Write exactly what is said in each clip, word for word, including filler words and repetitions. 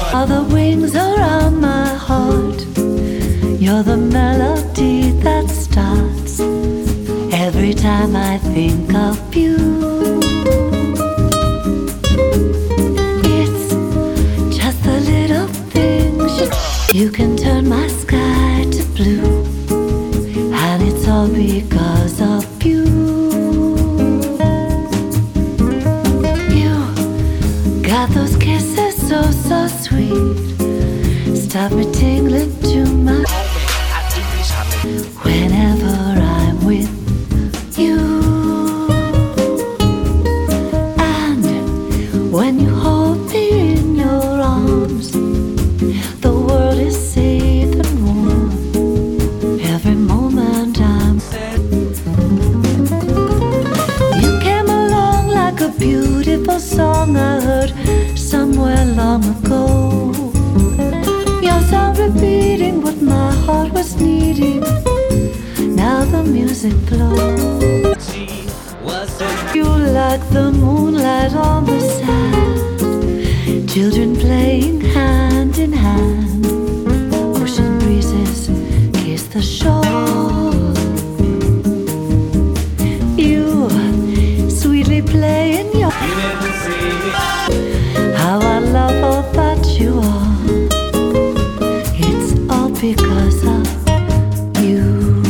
Are the wings around my heart. You're the melody that starts every time I think of you. It's just the little things you, you can turn my sky to blue, and it's all because of you. You got those kisses so, so sweet, stop me tingling to my whenever I'm with you. And when you hold me in your arms, the world is safe and warm. Every moment I'm sad. You came along like a beautiful song I heard somewhere long ago. Your sound repeating what my heart was needing. Now the music flows. You like the moonlight on the sand, children playing hand in hand, ocean breezes kiss the shore. You sweetly play in your, how I love all that you are. It's all because of you.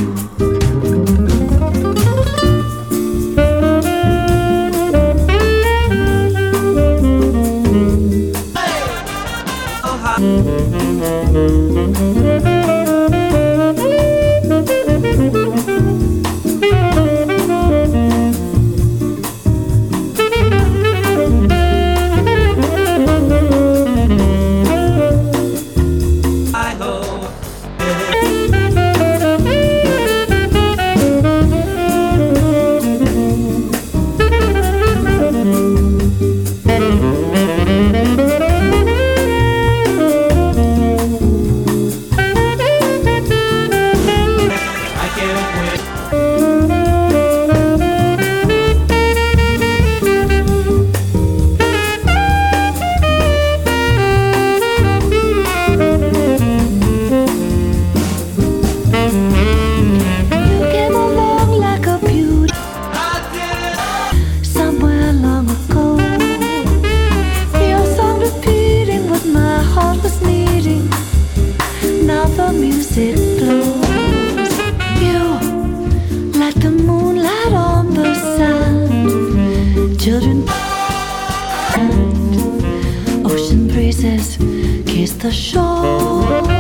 Music flows. You like the moonlight on the sand, children and ocean breezes kiss the shore.